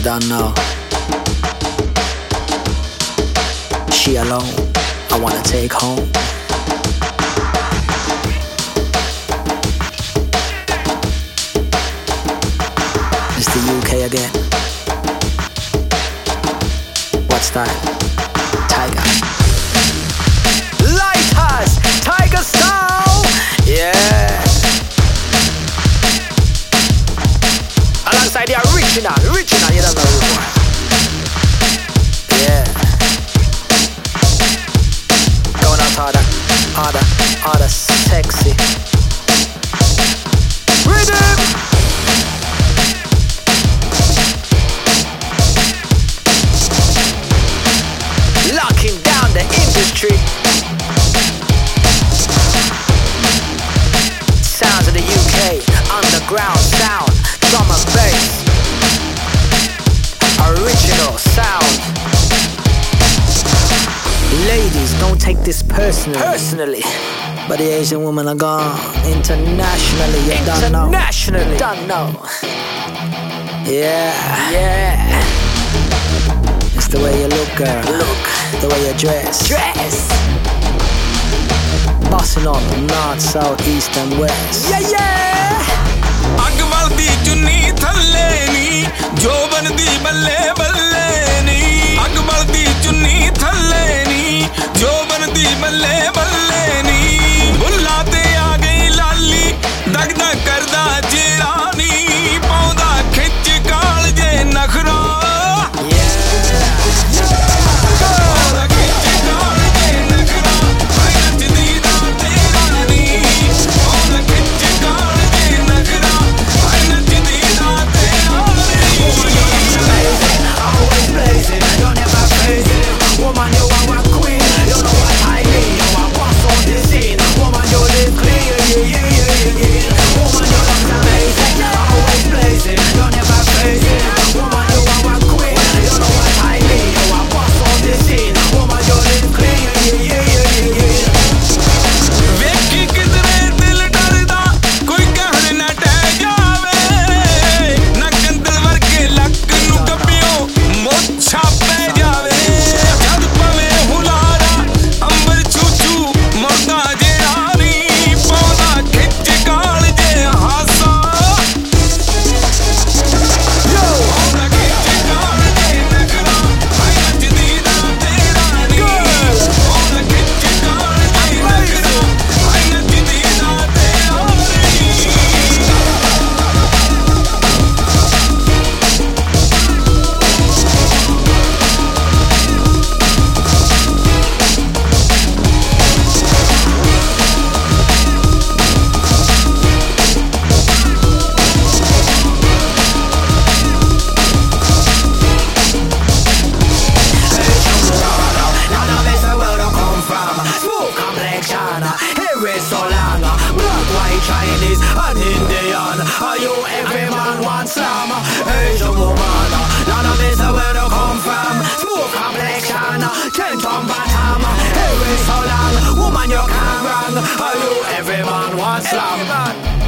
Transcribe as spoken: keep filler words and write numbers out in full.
don't know. She alone, I wanna take home. It's the U K again. What's that? Tiger. Lighthouse, Tiger style. Yeah. Alongside the original, original, you don't know who one. Yeah. Going out harder, harder, harder, sexy. Rhythm. Locking down the industry. Sounds of the U K, underground sound, drum and bass, original sound. Ladies, don't take this personally. Personally, but the Asian women are gone internationally. You don't know. Internationally, don't know. Yeah, yeah. It's the way you look, girl. Look, the way you dress. Dress. Bossing on the north, south, east and west. Yeah, yeah. अगवाल दी चुन्नी थल्ले नी जो बनदी बल्ले बल्ले नी अगवाल दी चुन्नी थल्ले नी जो बनदी बल्ले बल्ले नी बुल्ला ते आ गई लाली दग दग करदा जेरानी पौंदा खिच काल जे नखरा Chinese and Indian. Are you every man wants some Asian woman? None of this where to come from. Smooth complexion, change on bottom. Hair is so long, woman you can't wrong. Are you every man wants some?